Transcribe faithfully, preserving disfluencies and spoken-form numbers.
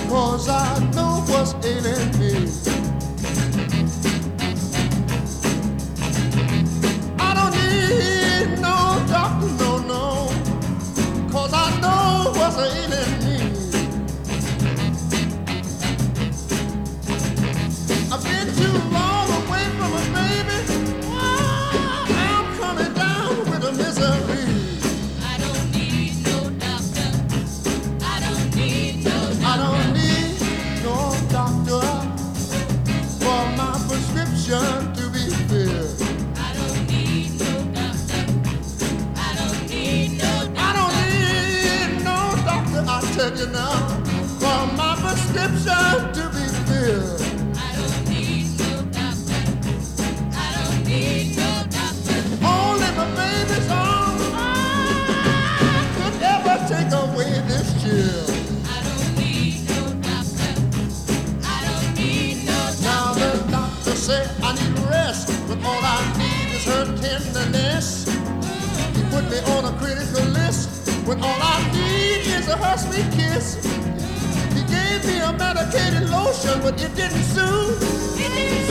'cause I know what's ailing me. I don't need no doctor, no, no, 'cause I know what's ailing me. I've been too long away from a baby. I'm coming down with a misery. I don't need no doctor. I don't need no doctor. I don't need no doctor for my prescription to be filled. I don't need no doctor. I don't need no doctor. I don't need no doctor, I tell you now, for my prescription to be filled. I don't need no doctor. I don't need no doctor. Only my baby's arms could ever take away this chill. I don't need no doctor. I don't need no Now doctor. the doctor said I need rest, but all I need is her tenderness. He put me on a critical list, when all I need is a her sweet kiss. He gave me a medicated lotion, but it didn't soothe. It is